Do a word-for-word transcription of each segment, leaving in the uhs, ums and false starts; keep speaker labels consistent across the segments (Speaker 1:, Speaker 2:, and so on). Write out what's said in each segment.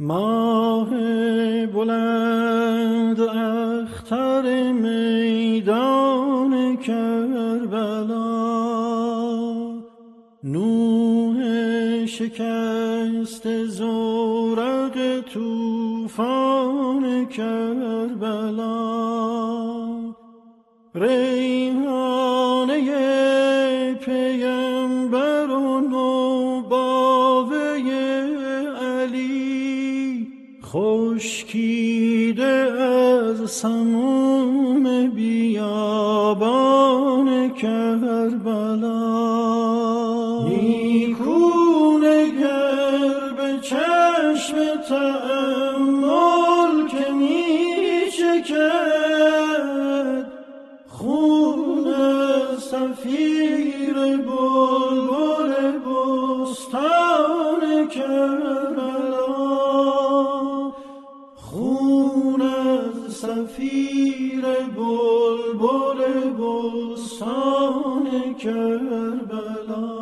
Speaker 1: ماه بلند اختر میدان کربلا، نوح شکست زورق طوفان کربلا، ریحانه پیمبر و نوباوه علی، خشکیده از سموم بیابان کربلا. نیکونگر به چشم تأمل که می چکد خون صفیر بلبل بستان کربلا، خون از صفیر بلبل بستان کربلا.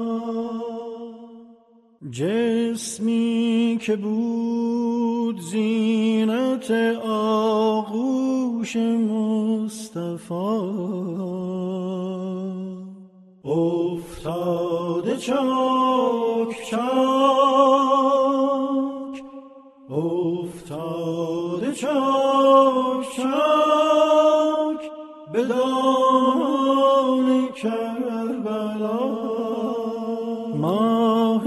Speaker 1: جسمی که بود زینت آغوش مصطفی، افتاده چاک چاک، افتاده چاک چاک به دامان کربلا. ماه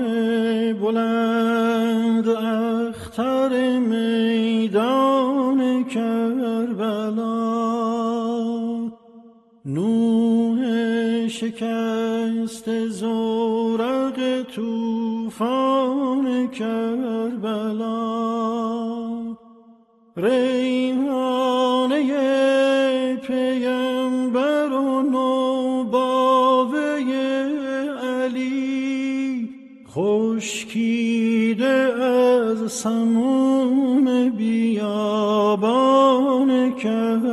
Speaker 1: بلند اختر میدان کربلا، نوح شکست زورق طوفان کربلا، ریحانه پیمبر و نوباوه علی، خشکیده از سموم بیابان کربلا.